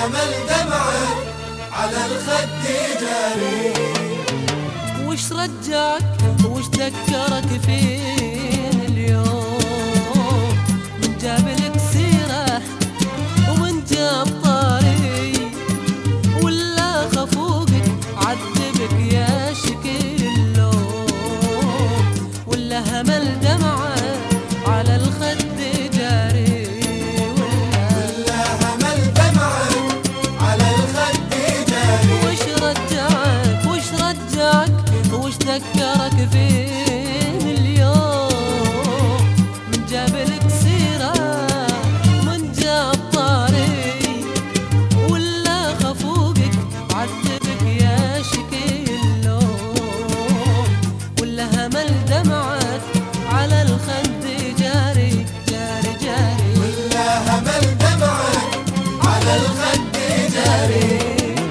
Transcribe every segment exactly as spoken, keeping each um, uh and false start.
همل دمعة على الخد جاري. وش رجعك وش ذكرك فين اليوم؟ من جاب لك سيرة ومن جاب طاري، ولا خفوقك عذبك يا شكل اللوم، ولا همل دمعة على الخد جاري. ولا همل دمعة على الخد جاري. وش رجعك وش رجعك وش ذكرك فين اليوم؟ من جاب لك سيرة ومن جاب طاري، ولا خفوقك عذبك يا شكل اللوم، ولا همل دمعك على الخد جاري جاري جاري. ولا همل دمعة على الخد جاري.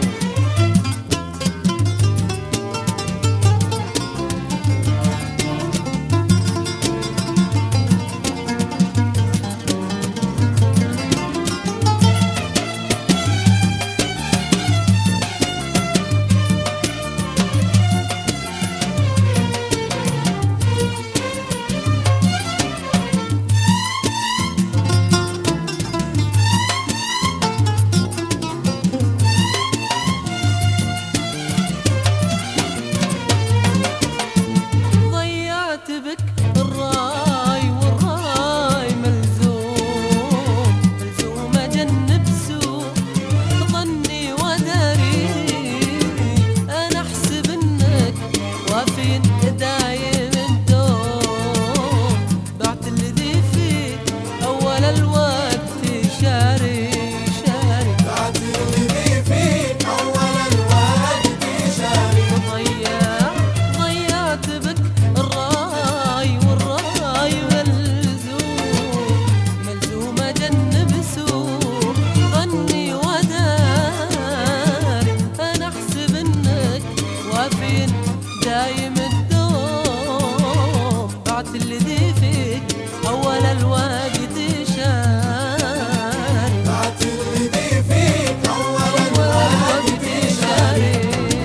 بك الراي والراي ملزوم ملزوم اجنب سوء ظني وداري. انا احسب انك وافين دايم الدوم، بعت الذي فيك اول الوقت شاري شاري. بعت الذي فيك اول الوقت شاري. ضيع ضيعت بك الراي والراي ملزوم ملزوم اجنب سوء ظني وداري. انا احسب انك وافين دايم الدوم، بعت الذي فيك اول الوقت شاري. بعت الذي فيك اول الوقت شاري.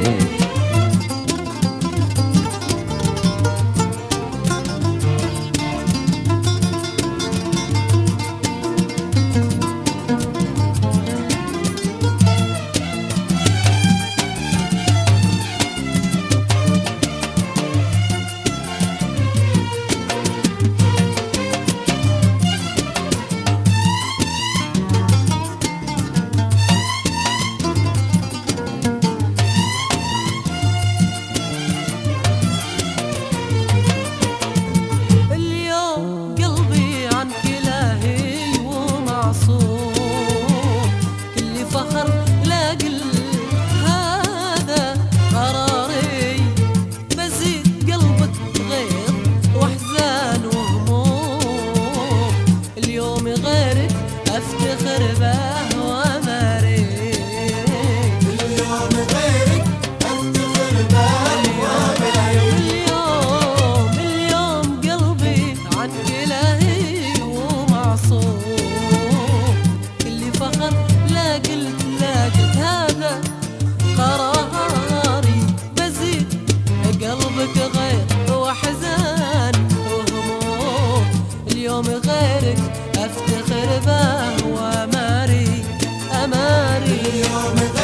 افتخر به واماري. اليوم غيرك افتخر به واماري. اليوم اليوم قلبي عنك لاهي ومعصوم، اللي فخر لا قلت لا قلت هذا قراري. بزيد قلبك غير وحزان وهموم، اليوم غيرك افتخر به واماري اماري. اليوم